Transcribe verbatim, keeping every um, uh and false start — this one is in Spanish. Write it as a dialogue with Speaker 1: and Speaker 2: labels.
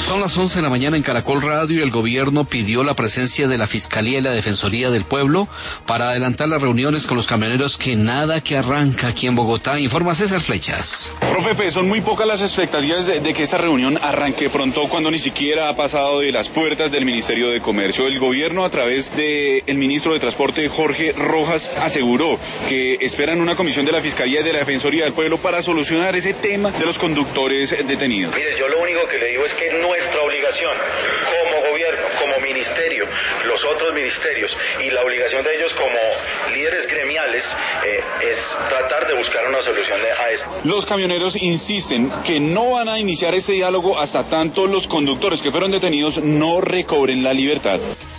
Speaker 1: Son las once de la mañana en Caracol Radio y el gobierno pidió la presencia de la Fiscalía y la Defensoría del Pueblo para adelantar las reuniones con los camioneros que nada que arranca aquí en Bogotá. Informa César Flechas.
Speaker 2: Profe, son muy pocas las expectativas de, de que esta reunión arranque pronto cuando ni siquiera ha pasado de las puertas del Ministerio de Comercio. El gobierno, a través del ministro de Transporte, Jorge Rojas, aseguró que esperan una comisión de la Fiscalía y de la Defensoría del Pueblo para solucionar ese tema de los conductores detenidos.
Speaker 3: Mire, yo lo único que le digo es que nuestra obligación como gobierno, como ministerio, los otros ministerios y la obligación de ellos como líderes gremiales eh, es tratar de buscar una solución a esto.
Speaker 2: Los camioneros insisten que no van a iniciar este diálogo hasta tanto los conductores que fueron detenidos no recobren la libertad.